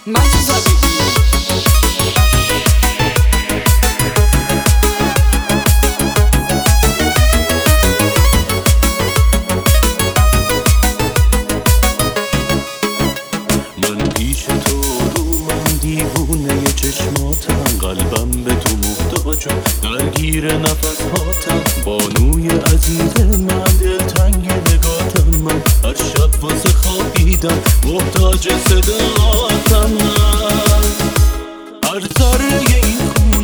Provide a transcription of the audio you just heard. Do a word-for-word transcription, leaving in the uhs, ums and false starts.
چشماتم قلبم به تو محتاجم، درگیر نفس هاتم بانوی عزیز من، دلتنگ نگاتم من، هر شب واسه خوابیدم محتاج صداتم من، هر ذره این